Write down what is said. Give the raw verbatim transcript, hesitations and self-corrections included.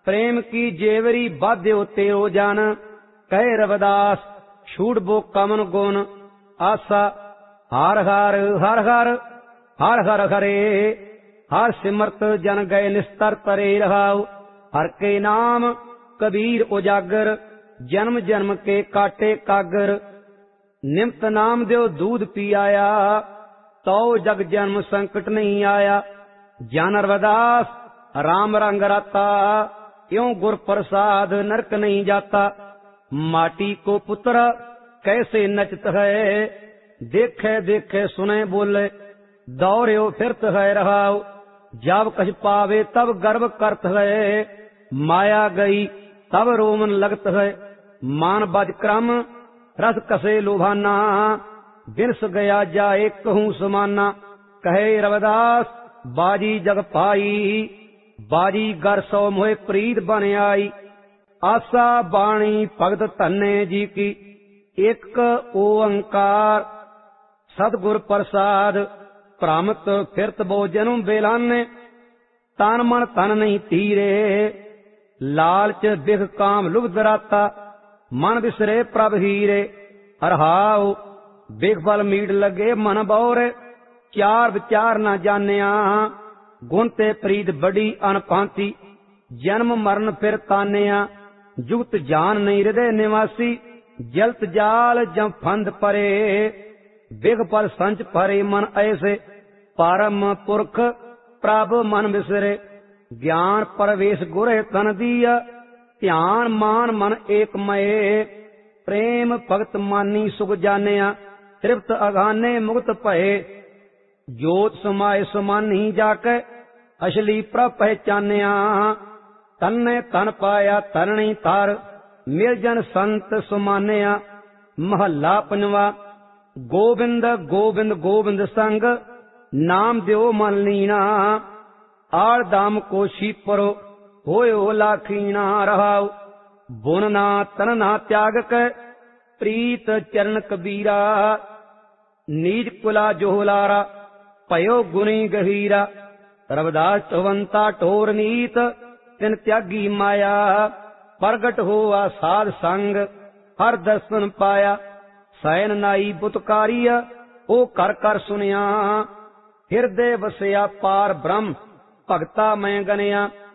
प्रेम की जेवरी बाध्यो तेरो जान, कहे रविदास छूट बो कमन गुण आसा। हार हार हर हर हर हर हरे, हर सिमरत जन गए निस्तर तरे रहाओ। हर के नाम कबीर उजागर, जन्म जन्म के काटे कागर। निमत नाम द्यो दूध पी आया, तो जग जन्म संकट नहीं आया। जन रविदास राम रंग राता, क्यों गुर प्रसाद नरक नहीं जाता। माटी को पुत्र कैसे नचत है, देखे देखे सुने बोले। दौड़ो फिरत है रहाओ, जब कछ पावे तब गर्व करत है। माया गई तब रोमन लगत है, मान बज क्रम रस कसे लोभाना। बिरस गया जाए कहूँ समाना, कहे रविदास बाजी जग पाई। बाजी गर सौ मोहे प्रीत बन आई। आसा बाणी भगत धन्ने जी की, एक ओंकार सतगुर प्रसाद। भ्रामत फिरत बो जन्म बेलाने, तन मन तन नहीं तीरे। लालच बिख काम लुभ दराता, मन बिसरे प्रभ हीरे। हरहाओ बिख बल मीट लगे मन बौरे, चार विचार न जानिया। गुण ते प्रीत बड़ी अनपांती, जन्म मरण फिर तानिया। जुगत जान नहीं हृदय निवासी, जलत जाल जम फंद परे। बिग पल संच परे मन ऐसे, परम पुरख प्रभ मन बिसरे। ज्ञान परवेश गुरे तन दिया, ध्यान मान मन एक मये। प्रेम भगत मानी सुख जानिया, तृप्त अगाने मुक्त भये। जोत समाये समानी जाके, असली प्रभ पहचानिया। तन्ने तन पाया तरणी तार, निर्जन संत सुमानिया। महला पंजवा। गोबिंद गोबिंद गोबिंद संग, नाम द्यो मन लीना। आड़ दाम को शीपरो, होयो लाखीना रहाओ। बुन ना तन ना त्याग के, प्रीत चरण कबीरा। नीज कुला जोहलारा, भयो गुणी गहीरा। रविदास चवंता टोर नीत, तिन त्यागी माया। प्रगट होआ साध संग, हर दर्शन पाया। सैन नाई बुतकारिया, ओ कर कर सुनिया। हृदय वसया पार ब्रह्म, भगता मैं गनिया।